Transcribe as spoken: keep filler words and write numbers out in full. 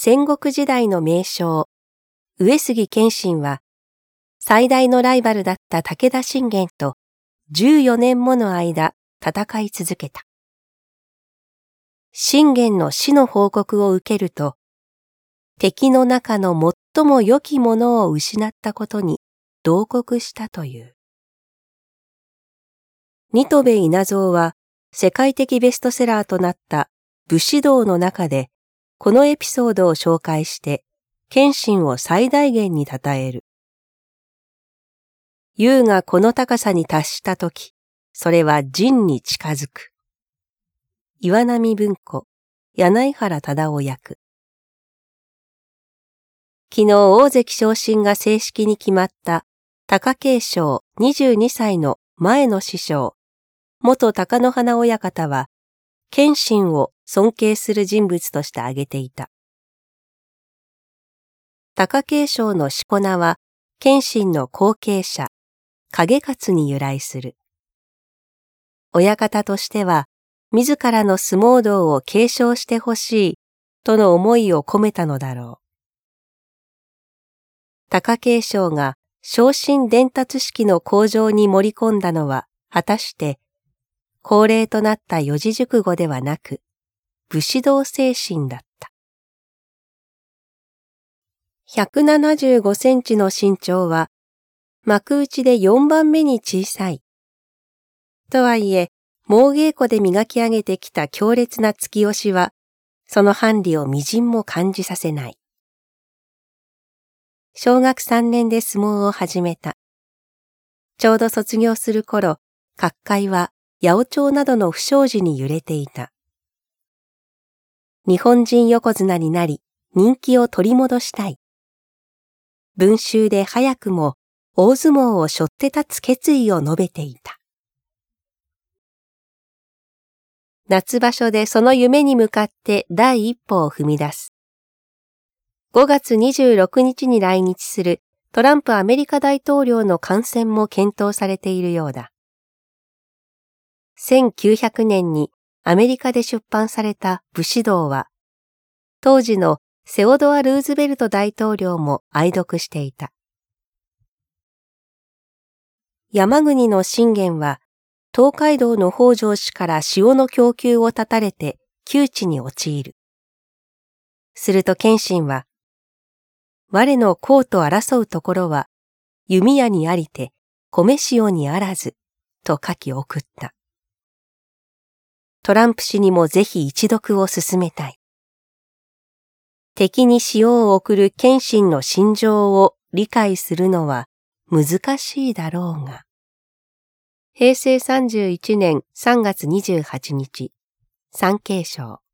戦国時代の名将、上杉謙信は、最大のライバルだった武田信玄とじゅうよねんもの間戦い続けた。信玄の死の報告を受けると、敵の中の最も良きものを失ったことに同国したという。新渡戸稲造は世界的ベストセラーとなった武士道の中でこのエピソードを紹介して謙信を最大限に称える。優がこの高さに達したとき、それは仁に近づく。岩波文庫、柳井原忠夫訳。昨日大関昇進が正式に決まった貴景勝にじゅうにさいの前の師匠、元貴乃花親方は、謙信を尊敬する人物として挙げていた。貴景勝のしこ名は、謙信の後継者、景勝に由来する。親方としては、自らの相撲道を継承してほしい、との思いを込めたのだろう。貴景勝が昇進伝達式の口上に盛り込んだのは、果たして、恒例となった四字熟語ではなく、武士道精神だった。ひゃくななじゅうごセンチの身長は、幕内でよんばんめに小さい。とはいえ、猛稽古で磨き上げてきた強烈な突き押しは、その範囲をみじんも感じさせない。小学さんねんで相撲を始めた。ちょうど卒業する頃、角界は八百長などの不祥事に揺れていた。日本人横綱になり、人気を取り戻したい。文集で早くも大相撲を背負って立つ決意を述べていた。夏場所でその夢に向かって第一歩を踏み出す。ごがつにじゅうろくにちに来日するトランプアメリカ大統領の観戦も検討されているようだ。せんきゅうひゃくねんにアメリカで出版された武士道は、当時のセオドア・ルーズベルト大統領も愛読していた。山国の信玄は、東海道の北条氏から塩の供給を断たれて窮地に陥る。すると謙信は、我の功と争うところは、弓矢にありて、米塩にあらず、と書き送った。トランプ氏にもぜひ一読を進めたい。敵に塩を送る謙信の心情を理解するのは難しいだろうが。へいせいさんじゅういちねんさんがつにじゅうはちにち、産経省。